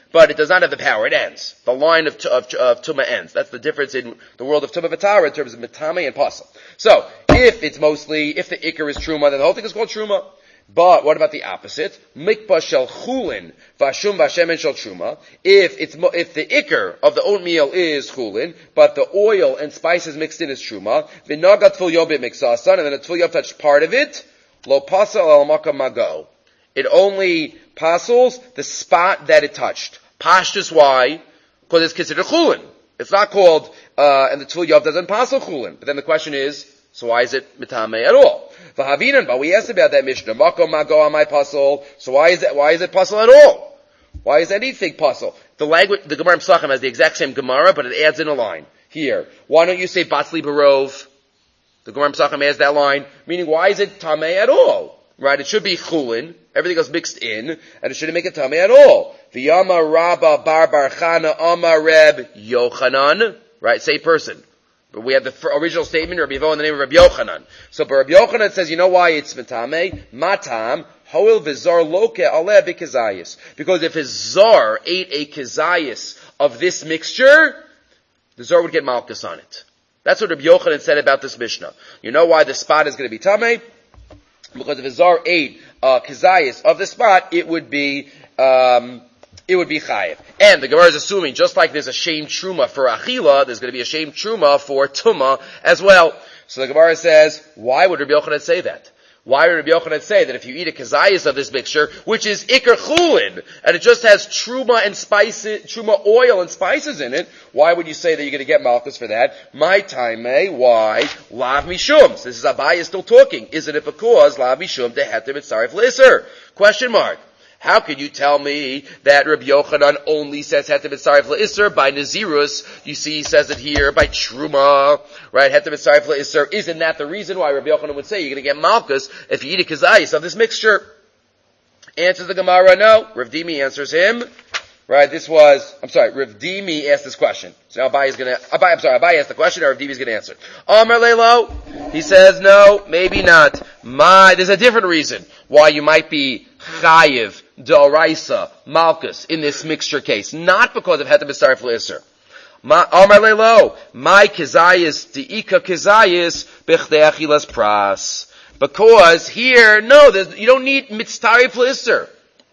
but it does not have the power. It ends. The line of, of, of Tumah ends. That's the difference in the world of Tumah V'Tara in terms of Mitame and Pasal. So, if it's mostly, if the Iker is Truma, then the whole thing is called Truma. But what about the opposite? Mikpa shel chulin v'ashum v'shemen shel truma. If it's if the ikar of the oatmeal is chulin, but the oil and spices mixed in is truma, v'nagat tful yobit mixasan, and then a tful yob touched part of it, lo pasal al makam mago. It only pasals the spot that it touched. Pashtus, why? Because it's considered chulin. It's not called, uh, and the tful yob doesn't pasal chulin. But then the question is, so why is it mitame at all? V'havinan, but we asked about that Mishnah. Makom mago amai pasol. So why is it, why is it pasol at all? Why is anything pasol? The language, the Gemara Pesachim has the exact same Gemara, but it adds in a line. Here. Why don't you say batzli barov? The Gemara Pesachim adds that line. Meaning, why is it tamei at all? Right? It should be chulin. Everything else mixed in, and it shouldn't make it tamei at all. V'yama rabba bar bar chana amar reb Yochanan. Right? Same person. But we have the original statement, Rabbi Yevo in the name of Rabbi Yochanan. So, but Rabbi Yochanan says, you know why it's metame? Matam, hoil v'zar loke aleh b'kezayis. Because if his zar ate a kezayis of this mixture, the zar would get malchus on it. That's what Rabbi Yochanan said about this Mishnah. You know why the spot is going to be tameh? Because if his zar ate a kezayis of the spot, it would be, um, it would be chayiv. And the Gemara is assuming, just like there's a shame truma for achila, there's going to be a shame truma for tuma as well. So the Gemara says, why would Rabbi Yochanan say that? Why would Rabbi Yochanan say that if you eat a kazayas of this mixture, which is ikar chulin, and it just has truma and spices, truma oil and spices in it, why would you say that you're going to get malchus for that? My time, eh? Why? Lav mishum. So this is Abaye still talking. Isn't it because lav mishum deheter mitzaref l'isser? Question mark. How can you tell me that Rabbi Yochanan only says heter mitzaref l'isser by Nazirus? You see, he says it here by Truma, right? Heter mitzaref l'isser. Isn't that the reason why Rabbi Yochanan would say you're going to get malchus if you eat a kazayis of this mixture? Answers the Gemara, no. Rav Dimi answers him. Right? This was, I'm sorry, Rav Dimi asked this question. So Abaye is going to, Abaye, I'm sorry, Abaye asked the question, or Rav Dimi is going to answer. Amar Leilo, he says, no, maybe not. My, there's a different reason why you might be chayiv, d'oraisa, malchus in this mixture case. Not because of heter mitzaref l'isser. Amar Leilo, my kizayis, di'ika kizayis, b'chdei achilas pras. Because here, no, you don't need mitzaref l'isser.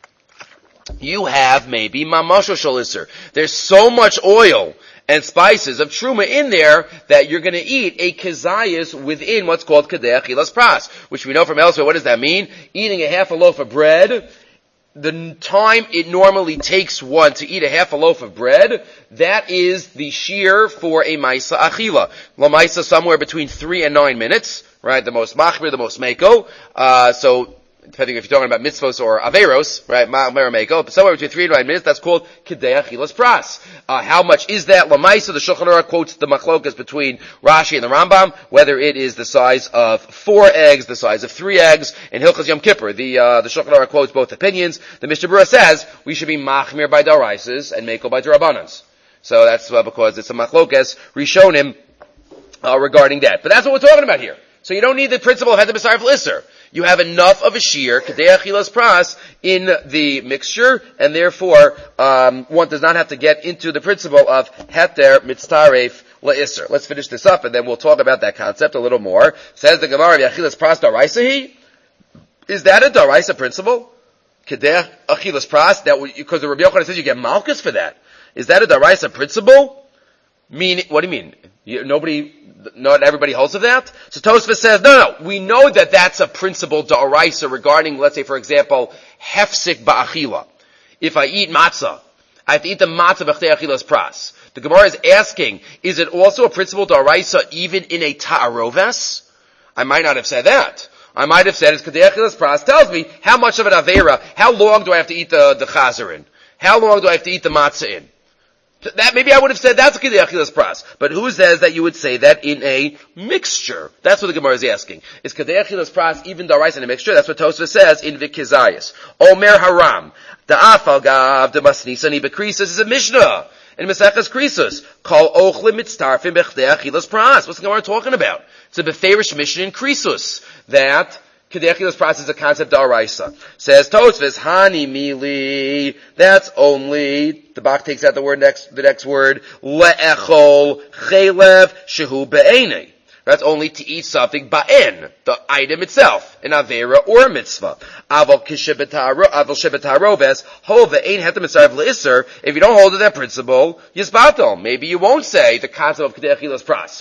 You have maybe mamasho shalisser. There's so much oil and spices of truma in there that you're going to eat a kazayas within what's called kadeh achilas pras, which we know from elsewhere. What does that mean? Eating a half a loaf of bread, the time it normally takes one to eat a half a loaf of bread, that is the shear for a maisa achila. La maisa somewhere between three and nine minutes, right? The most machmir, the most meko. Uh, so, depending if you're talking about mitzvos or averos, right, ma'amer meko, but somewhere between three and nine minutes, that's called kedei achilas pras. Uh, how much is that? Lamaisa, the Shulchan Aruch quotes the machlokas between Rashi and the Rambam, whether it is the size of four eggs, the size of three eggs, in Hilchas Yom Kippur. The, uh, the Shulchan Aruch quotes both opinions. The Mishnah Berurah says, we should be machmir by daraises and meko by darabanans. So that's uh, because it's a machlokas rishonim, uh, regarding that. But that's what we're talking about here. So you don't need the principle of heter b'saref l'isser. You have enough of a shear, kedei achilas pras, in the mixture, and therefore, um, one does not have to get into the principle of heter mitzaref l'isser. Let's finish this up, and then we'll talk about that concept a little more. Says the Gemara, achilas pras daraisahi? Is that a daraisa principle? Kedei achilas pras? That because the Rabbi Yochanan says you get malchus for that. Is that a daraisa principle? Mean, what do you mean? You, nobody, not everybody holds of that? So Tosfos says, no, no, we know that that's a principle d'oraisa regarding, let's say, for example, hefsik ba'achila. If I eat matzah, I have to eat the matzah b'chdei achilas pras. The Gemara is asking, is it also a principle d'oraisa even in a ta'aroves? I might not have said that. I might have said, it's kedei achilas pras tells me how much of an avera, how long do I have to eat the, the chazer in? How long do I have to eat the matzah in? That, maybe I would have said that's a kedei achilas pras. But who says that you would say that in a mixture? That's what the Gemara is asking. Is kedei achilas pras even daraisa in a mixture? That's what Tosfos says in Vikizayis. Omer haram. Da'afal gav demasnisani bekrisus is a Mishnah. In Maseches Krisus. Kol ochlim mitztarfim bechdei achilas pras. What's the Gemara talking about? It's a beferish Mishnah in Krisus. That Kedei Achilas Pras is a concept d'oraisa. Says Tosfos, Hani Mili, that's only, the Bach takes out the word next, the next word, Le'echol Chelev Shehu Be'enei. That's only to eat something ba'en, the item itself, an avera or a mitzvah. Aval shebetaroves, hove ein heter mitzvah le'isser. If you don't hold to that principle, yisbatel. Maybe you won't say the concept of kedei achilas pras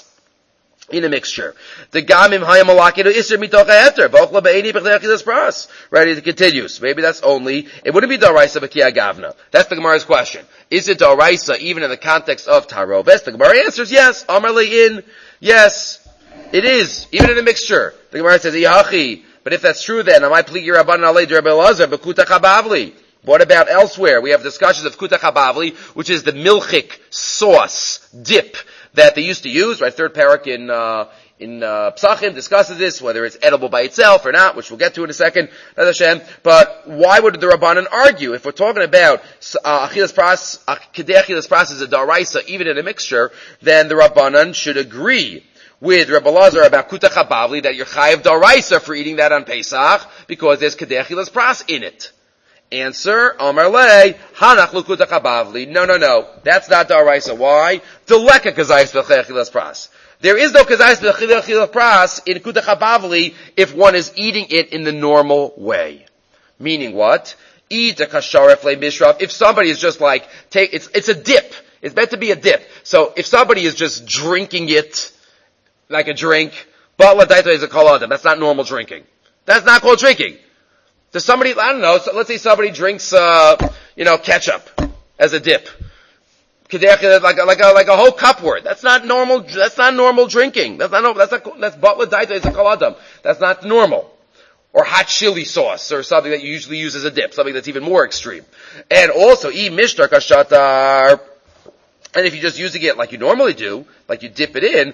in a mixture. The gamim hayam malakido isser mitoch heter v'ochla be'eni b'kedei achilas pras. Right? It continues. Maybe that's only. It wouldn't be daraisa b'kiyah gavna. That's the Gemara's question. Is it daraisa even in the context of taroves? The Gemara answers yes. Amar le'in, yes. It is, even in a mixture. The Gemara says, Yachi, but if that's true then, am I pligi Rabban Alei Rabbi Elazar, b'kuta chabavli? What about elsewhere? We have discussions of kuta chabavli, which is the milchik sauce, dip, that they used to use, right? Third parak in, uh, in, uh, Psachim discusses this, whether it's edible by itself or not, which we'll get to in a second, Hashem. But why would the Rabbanan argue? If we're talking about, uh, achilas pras, kedei achilas pras is a daraisa, even in a mixture, then the Rabbanan should agree with Rabbi Lazar about kuta chabavli that you're chayav daraisa for eating that on Pesach because there's kedei achilas pras in it. Answer, Amar le, hanach lu kuta chabavli. No, no, no. That's not daraisa. Why? Deleka kazayis b'kedei achilas pras. There is no kazayis b'kedei achilas pras in kuta chabavli if one is eating it in the normal way. Meaning what? Eat a kasharef le mishraf. If somebody is just like, take, it's, it's a dip. It's meant to be a dip. So if somebody is just drinking it, like a drink, but ladaito is a kol adam. That's not normal drinking. That's not called drinking. Does somebody, I don't know, so let's say somebody drinks, uh, you know, ketchup as a dip. Like a, like a, like a whole cup worth. That's not normal, that's not normal drinking. That's not, that's not, that's but ladaito is a kol adam. That's not normal. Or hot chili sauce, or something that you usually use as a dip, something that's even more extreme. And also, e mishtar kashatar. And if you're just using it like you normally do, like you dip it in,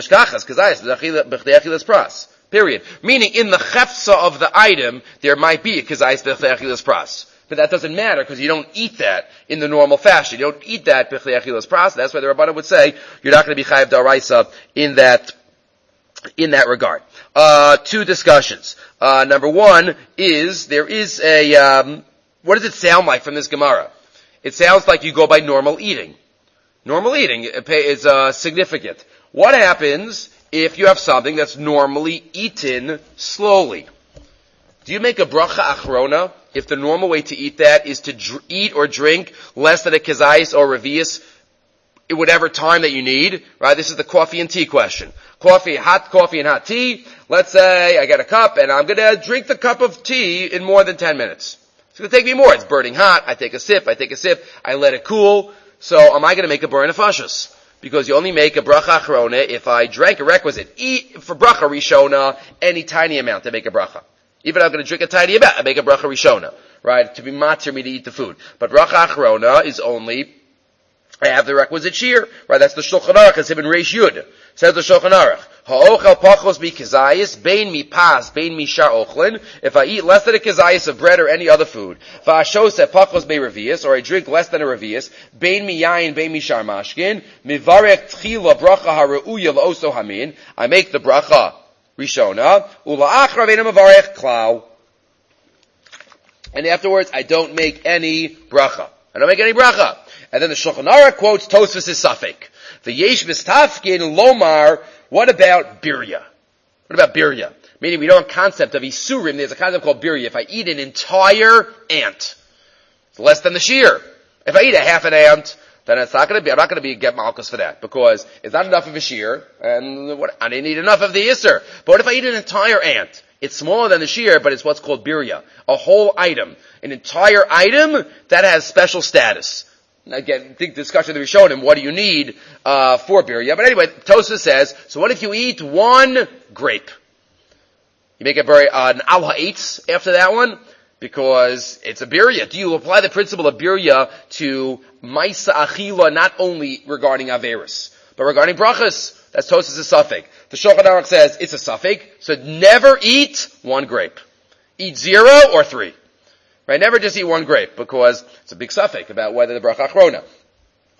period. Meaning, in the chefsa of the item, there might be a kazayis b'chdei achilas pras. But that doesn't matter, because you don't eat that in the normal fashion. You don't eat that b'chdei achilas pras. That's why the Rabbanan would say, you're not going to be chayav daraisa in that, in that regard. Uh, two discussions. Uh, number one is, there is a, um, what does it sound like from this Gemara? It sounds like you go by normal eating. Normal eating is uh, significant. What happens if you have something that's normally eaten slowly? Do you make a bracha achrona if the normal way to eat that is to dr- eat or drink less than a kazayis or revius at whatever time that you need? Right? This is the coffee and tea question. Coffee, hot coffee and hot tea. Let's say I get a cup and I'm going to drink the cup of tea in more than ten minutes. It's going to take me more. It's burning hot. I take a sip. I take a sip. I let it cool. So am I going to make a burn nefashos? Because you only make a bracha achrona if I drank a requisite. Eat for bracha rishona, any tiny amount to make a bracha. Even if I'm going to drink a tiny amount, I make a bracha rishona. Right? To be matzir me to eat the food. But bracha achrona is only, I have the requisite shear. Right? That's the Shulchan Aruch. It's Ibn Reish Yud. Says the Shulchan Aruch. Ha'ochel pachos bi kazayis, bein mi pas, bein mi shar ochlin. If I eat less than a kazayis of bread or any other food, va'ashose pachos be revius, or I drink less than a revius, bein mi yayin, bein mi shar mashkin, mivarek tchila bracha ha'reuya la'oso hamin. I make the bracha rishona, ula'achra ve'na mivarek klau. And afterwards, I don't make any bracha. I don't make any bracha. And then the Shulchan Aruch quotes Tosfos' Safek. The yesh mistafkin lomar. What about birya? What about birya? Meaning we don't have a concept of isurim. There's a concept called birya. If I eat an entire ant, it's less than the shear. If I eat a half an ant, then it's not going to be. I'm not going to be get malchus for that because it's not enough of a shear, and what, I didn't eat enough of the iser. But what if I eat an entire ant? It's smaller than the shear, but it's what's called birya, a whole item, an entire item that has special status. Again, think discussion that we showed him, what do you need, uh, for birya? But anyway, Tosfos says, so what if you eat one grape? You make a very, uh, an al ha'etz after that one? Because it's a birya. Do you apply the principle of birya to maisa achila, not only regarding averis, but regarding brachas? That's Tosfos' Safek. The Shulchan Aruch says, it's a Safek, so never eat one grape. Eat zero or three. Right? Never just eat one grape, because it's a big suffix about whether the bracha achrona.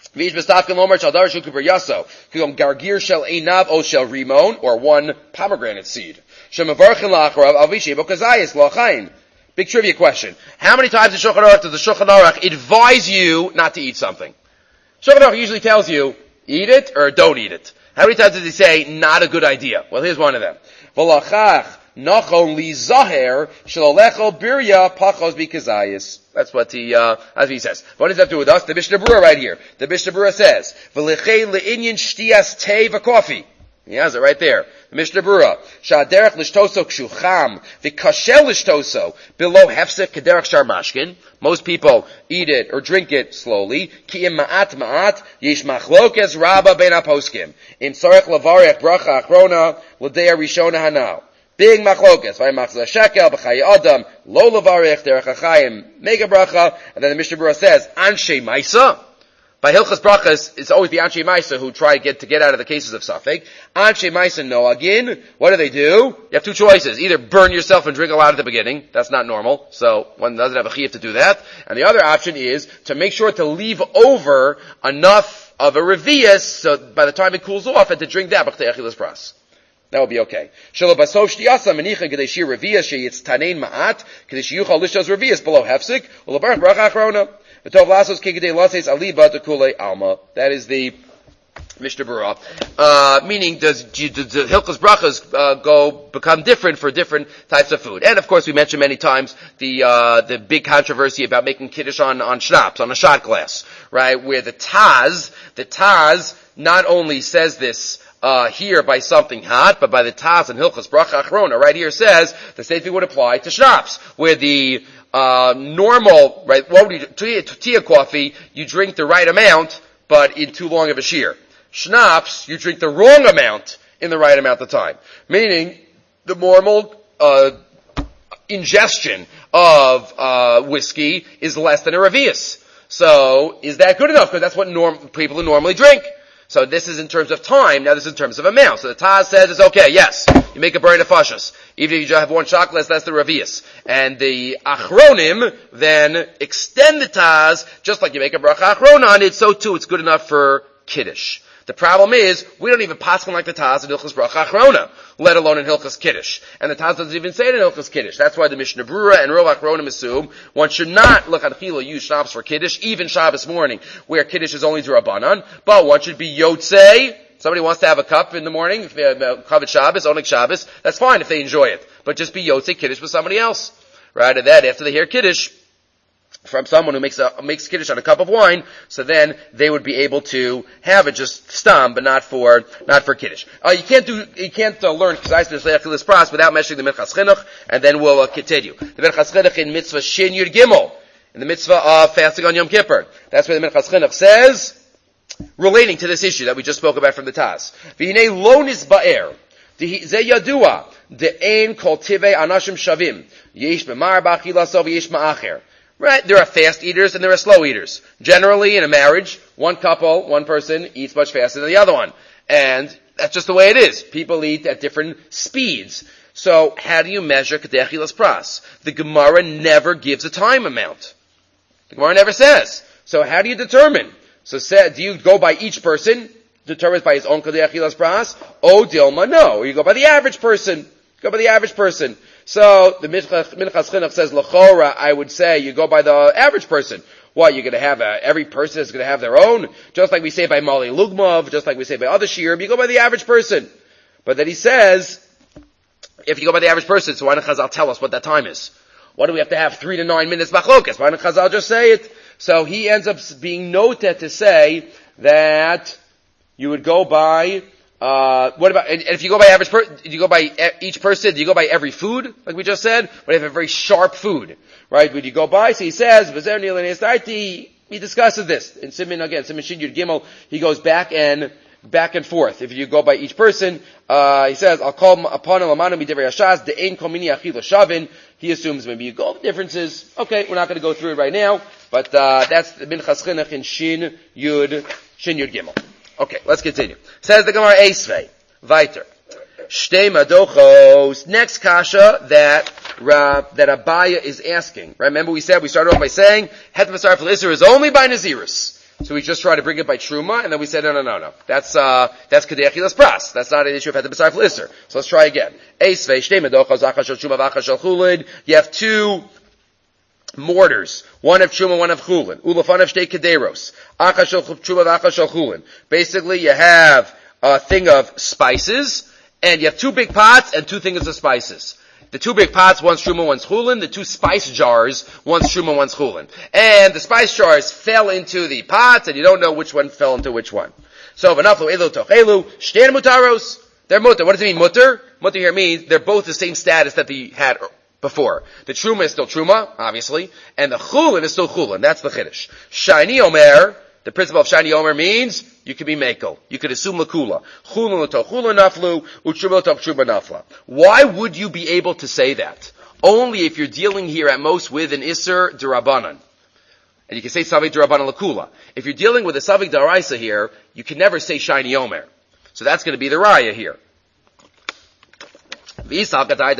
V'ish b'stafkin lomar shal dar shuku ber yaso. Kigom gargir shel einav o shel rimon, or one pomegranate seed. Shemavarchin la'acharav avishi b'kazayis lo'chayin. Big trivia question. How many times in Shulchan Aruch does the Shulchan Aruch advise you not to eat something? Shulchan Aruch usually tells you, eat it or don't eat it. How many times does he say, not a good idea? Well, here's one of them. V'lachach nachon li zaher shalolecho birya pachos b'kazayis. That's what he, uh, that's what he says. What does that have to do with us? The Mishnah Berurah right here. The Mishnah Berurah says, v'lechei le'inyin shtias tei v'coffee. He has it right there. The Mishnah Berurah. Sha'derech lishtoso kshucham v'kashel lishtoso below hefsek kederech shar mashkin. Most people eat it or drink it slowly. Ki im ma'at ma'at yesh machlokes rabba ben aposkim. Im tzarech lavarech bracha achrona l'deya rishona hanal. Big machlokes. V'yimachzah shekel b'chayi adam lo lavarech derech achayim mega bracha. And then the Mishnah Berurah says, anshe maisa. By Hilchas Brachas, it's always the Anshe Maisa who try to get, to get out of the cases of Safek. Anshe Maisa Noagin, what do they do? You have two choices. Either burn yourself and drink a lot at the beginning. That's not normal. So one doesn't have a chiyuv to do that. And the other option is to make sure to leave over enough of a revius so by the time it cools off and to drink that b'chtei achilas pras. That would be okay. Shelo basov shtiyasa menicha kedei shir revius sheyitz tanein ma'at kedei sheyuchal lishtos revius below hefsik u'lebarach bracha achrona. That is the Mishnah Berurah. Uh, meaning, does, does, does Hilchos Brachas uh, go become different for different types of food? And of course, we mentioned many times the uh, the big controversy about making kiddush on on schnapps, on a shot glass, right? Where the Taz, the Taz not only says this uh here by something hot, but by the Taz and Hilchos Bracha Achrona, right here says the same thing would apply to schnapps, where the Uh, normal, right, what would you do? Tea coffee, you drink the right amount, but in too long of a shear. Schnapps, you drink the wrong amount in the right amount of time. Meaning, the normal, uh, ingestion of, uh, whiskey is less than a revius. So, is that good enough? Because that's what norm, people normally drink. So this is in terms of time, now this is in terms of amount. So the Taz says it's okay, yes, you make a brain of fashas. Even if you just have one shot glass, that's the revius. And the Achronim then extend the Taz, just like you make a bracha Achrona on it, so too it's good enough for Kiddush. The problem is, we don't even paskin like the Taz in Hilchos Bracha Achrona, let alone in Hilchos Kiddush. And the Taz doesn't even say it in Hilchos Kiddush. That's why the Mishnah Berurah and Rov Achronim assume one should not look at Chila use schnapps for Kiddush, even Shabbos morning, where Kiddush is only D'Rabbanan, but one should be Yotzei. Somebody wants to have a cup in the morning, Chavet Shabbos, Onik Shabbos, that's fine if they enjoy it. But just be Yotzei Kiddush with somebody else. Right? And then after they hear Kiddush, from someone who makes a, makes Kiddush on a cup of wine, so then they would be able to have it just stam, but not for, not for Kiddush. Uh, you can't do, you can't uh, learn K'zayis N'Sleach Pras without mentioning the Minchas Chinuch, and then we'll uh, continue. The Minchas Chinuch in Mitzvah Shin Yud Gimel, in the Mitzvah of fasting on Yom Kippur. That's where the Minchas Chinuch says, relating to this issue that we just spoke about from the Taz. V'hinei lo nisba'er, ze yadua, de'en kol tivei anashim shavim, yesh b'mar b'achilaso v'yesh ma'acher. Right, there are fast eaters and there are slow eaters. Generally, in a marriage, one couple, one person eats much faster than the other one. And that's just the way it is. People eat at different speeds. So, how do you measure Kedei Achilas Pras? The Gemara never gives a time amount. The Gemara never says. So, how do you determine? So, say, do you go by each person, determined by his own Kedei Achilas Pras? O Dilma, no. Or you go by the average person. Go by the average person. So, the Minchas Chinuch says, L'chora, I would say, you go by the average person. What, you're gonna have a, every person is gonna have their own? Just like we say by Mali Lugmov, just like we say by other Shirim, you go by the average person. But then he says, if you go by the average person, so why don't Chazal tell us what that time is? Why do we have to have three to nine minutes machlokas? Why don't Chazal just say it? So he ends up being noted to say that you would go by Uh, what about, and if you go by average per, do you go by each person, do you go by every food, like we just said? But if you have a very sharp food, right, would you go by? So he says, he discusses this. In Simin, again, Simin Shin Yud Gimel, he goes back and, back and forth. If you go by each person, uh, he says, I'll call upon Elamanu Midivrei Hashas, De'ein Kol Mini Achila Shavin. He assumes maybe you go the differences. Okay, we're not going to go through it right now, but, uh, that's the Minchas Chinuch in Shin Yud, Shin Yud Gimel. Okay, let's continue. Says the Gemara Eisvei, Weiter. Shtei Madochos. Next kasha that uh, that Abaya is asking. Right? Remember we said, we started off by saying, Het Masar Fil Isser is only by Nazirus. So we just try to bring it by truma, and then we say, no, no, no, no. That's, uh, that's kedei achilas pras. That's not an issue of heter b'sarif l'isser. So let's try again. Eisvei, shtei medochos, achas shel truma, v'achas shel chulin. You have two mortars. One of truma, one of chulin. Ulafan of shtei kederos. Achas shel truma, v'achas shel chulin. Basically, you have a thing of spices, and you have two big pots and two things of spices. The two big pots, one's truma, one's chulin. The two spice jars, one's truma, one's chulin. And the spice jars fell into the pots, and you don't know which one fell into which one. So, v'naflu elu tochelu, shtein mutaros. They're mutter. What does it mean, mutter? Mutter here means they're both the same status that they had before. The truma is still truma, obviously, and the chulin is still chulin. That's the chiddush. Shani omer, the principle of shani omer means you could be mekel. You could assume lakula. Chulin l'toch chulin naflu, u'truma l'toch truma nafla. Why would you be able to say that? Only if you're dealing here at most with an isser d'rabanan. And you can say savik d'rabanan lakula. If you're dealing with a savik d'araisa here, you can never say shani omer. So that's going to be the raya here. If you say kedais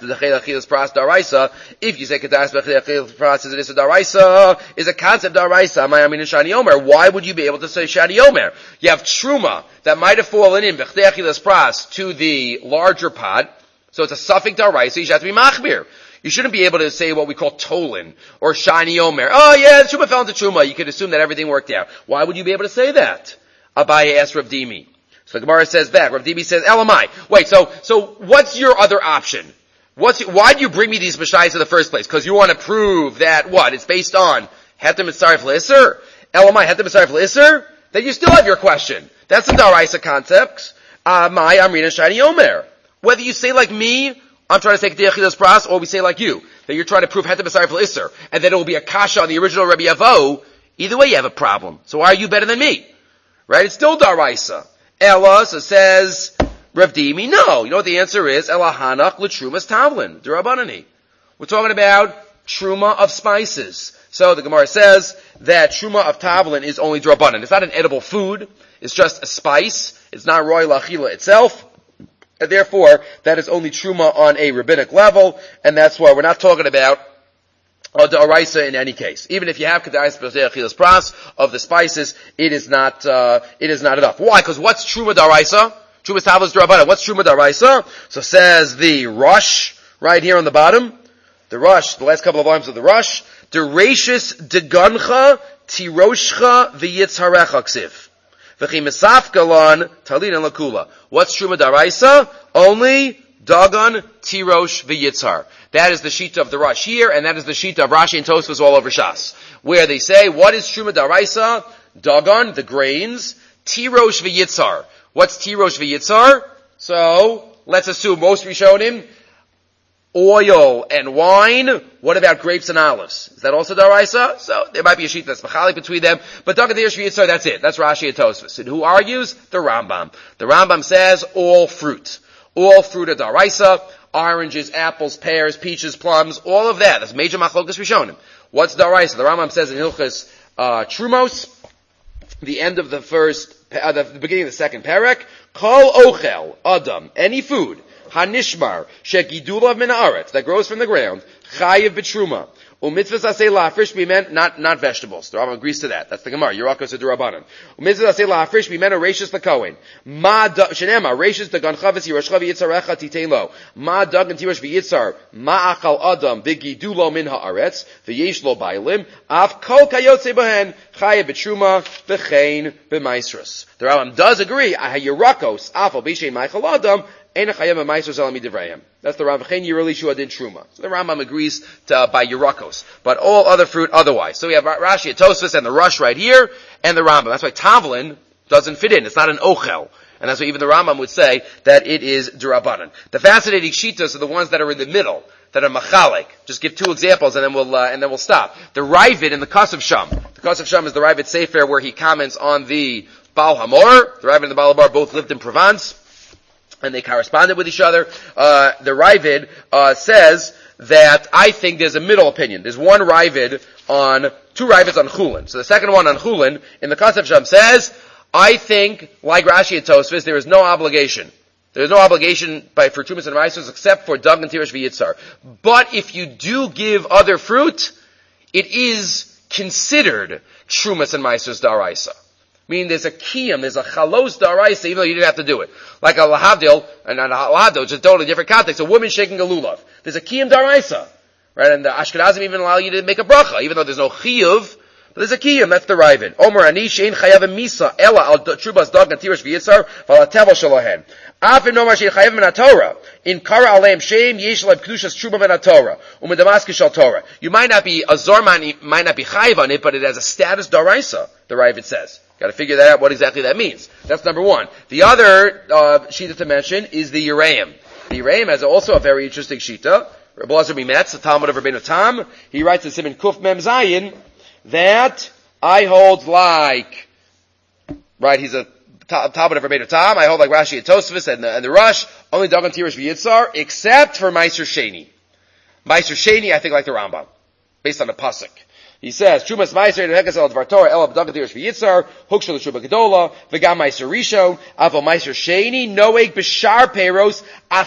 pras is an issur daraisa, is a concept daraisa. Shani omer. Why would you be able to say shani omer? You have truma that might have fallen in b'chdei achilas pras to the larger pot, so it's a suffix daraisa. You should have to be machmir. You shouldn't be able to say what we call tolin or shani omer. Oh yeah, the truma fell into truma. You could assume that everything worked out. Why would you be able to say that? Abaye asked Rav Dimi. So the Gemara says back, Rav Dimi says, Elamai. Wait, so, so what's your other option? What's, why do you bring me these mashayis in the first place? Because you want to prove that what? It's based on heter mitzaref l'isser? Elamai, heter mitzaref l'isser? Then you still have your question. That's the daraisa concept. Uh, my amrina shani omer. Whether you say like me, I'm trying to say kedei achilas pras, or we say like you, that you're trying to prove heter mitzaref l'isser, and that it will be a kasha on the original Rabbi Avo, either way you have a problem. So why are you better than me? Right? It's still daraisa. Ella, so says Rav Dimi, no. You know what the answer is? Ella hanach l'trumas tavlin, d'rabanani. We're talking about truma of spices. So the Gemara says that truma of tavlin is only d'rabanan. It's not an edible food. It's just a spice. It's not roy lachila itself. And therefore, that is only truma on a rabbinic level. And that's why we're not talking about or the araisa in any case. Even if you have kedais b'chdei achilas pras of the spices, it is not, uh, it is not enough. Why? Because what's truma d'araisa? Truma tavlis d'rabbanan. What's truma d'araisa? So says the Rush, right here on the bottom. The Rush, the last couple of volumes of the Rush. Derashis degancha tiroshcha v'yitzharecha ksiv. V'chi mesafgalan talin lakula. What's truma d'araisa? Only dagan, tirosh, v'yitzhar. That is the shita of the Rush here, and that is the shita of Rashi and Tosfos all over Shas, where they say, what is truma d'araisa? Dagan, the grains. Tirosh v'yitzhar. What's tirosh v'yitzhar? So, let's assume most Rishonim, oil and wine. What about grapes and olives? Is that also d'araisa? So, there might be a shita that's machalik between them, but dagan, tirosh, v'yitzhar, that's it. That's Rashi and Tosfos. And who argues? The Rambam. The Rambam says, all fruit. All fruit are d'araisa. Oranges, apples, pears, peaches, plums, all of that. That's major machlokas Rishonim. What's d'araisa? The Rambam says in Hilchos uh, Trumos, the end of the first, uh, the, the beginning of the second parak, Kol ochel, Adam, any food, hanishmar, shekidulav min haaretz, that grows from the ground, chayiv b'truma, umitzvahs aseh la'afrish bimen, not, not vegetables. The Rambam agrees to that. That's the Gemara, Yerakos d'Rabbanan. Umitzvahs aseh la'afrish bimen, reishis l'kohen. Ma, shenema, reishis d'gan chavis, yiroshcha v'yitzarecha titein lo. Ma dagan tirosh v'yitzar, ma achal adam, v'gidulo min haaretz, v'yesh lo bailim, af kol kayotze behen, chayiv b'truma, v'chein b'maisrus. The Rambam does agree, Yerakos, afal b'shein maichal adam, that's the Rambam. So the Rambam agrees to, uh, by Yerakos, but all other fruit otherwise. So we have Rashi, Tosfos, and the Rush right here, and the Rambam. That's why Tavlin doesn't fit in. It's not an ochel. And that's why even the Rambam would say that it is d'Rabbanan. The fascinating shitas are the ones that are in the middle, that are machalik. Just give two examples and then we'll, uh, and then we'll stop. The Ravid and the Kasav Sham. The Kasav Sham is the Ravid Sefer where he comments on the Baal Hamor. The Ravid and the Baal Hamor both lived in Provence, and they corresponded with each other. Uh, the Ravid, uh, says that I think there's a middle opinion. There's one Ravid on, two Ravids on Chulin. So the second one on Chulin, in the Kasav Sham says, I think, like Rashi and Tosfos, there is no obligation. There is no obligation by, for Trumas and Maisos except for Dagan, Tirosh, V'yitzar. But if you do give other fruit, it is considered Trumas and Meisers Daraisa. Meaning there's a kiyum, there's a chalos daraisa, even though you didn't have to do it. Like a lahavdil, and a lahavdil, which is a totally different context, a woman shaking a lulav. There's a kiyum daraisa. Right? And the Ashkenazim even allow you to make a bracha, even though there's no chiyuv, but there's a kiyum, that's the Raven. Omer ani shein chayav misa, ela al trubas dog and tirish v'yitzar, vala tevel shalohen. Afin nomar shein chayav min Torah. In kara aleim shem, yesh lev kedushas truba min Torah. Um Damascus shal Torah. You might not be a zorman, might not be chayav on it, but it has a status daraisa, the Raven says. Got to figure that out, what exactly that means. That's number one. The other uh, shita to mention is the Yereim. The Yereim has also a very interesting shita. Rabbi Lazar Bimetz, the Talmud of Rabbeinu Tam, he writes in Siman Kuf Mem Zayin that I hold like, right, he's a Talmud of Rabbeinu Tam, I hold like Rashi and Tosfos and the, and the Rush, only Dagan Tirish V'Yitzar, except for Meiser Sheni. Meiser Sheni, I think like the Rambam, based on the Pasuk. He says, Trumas Meiser and Hekas El Dvar Torah El Dagan Tirish V'Yitzar, Hukshel Shuba Gedola, V'gam Meiser Rishon, Avo Meiser Sheni, Noeg B'Shar Peiros,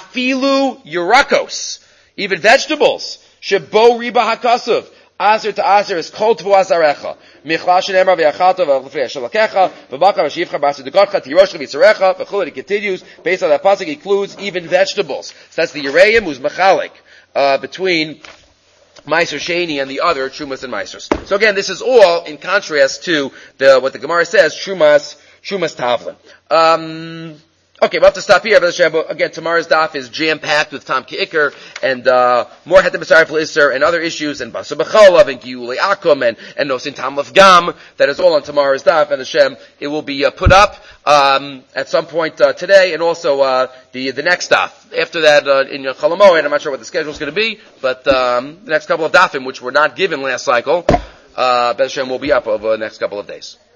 Afilu Yurakos. Even vegetables. Shebo riba hakasuv. Aser to aser is kol tvu azarecha. Michlash nemar v'yachata v'lefrei shalakecha. V'baka v'shivcha b'aser degodcha tiroshcha v'tzarecha. V'chul, it continues. Based on that pasuk, includes even vegetables. So that's the Yereim who's mechalik, uh, between Meiser Sheni and the other Trumas and Meisers. So again, this is all in contrast to the, what the Gemara says, Trumas, Trumas Tavlin. Um, Okay, we'll have to stop here. Again, tomorrow's daf is jam-packed with Tom Ki'iker and uh, more Hetem B'Sarif L'Isser and other issues, and Basar B'Cholav and Giyulei Akum and, and Nosin Tam Lev Gam. That is all on tomorrow's daf, and Hashem, it will be uh, put up um, at some point uh, today, and also uh, the the next daf. After that, uh, in Chol HaMoed, I'm not sure what the schedule is going to be, but um, the next couple of dafim, which were not given last cycle, uh, Hashem will be up over the next couple of days.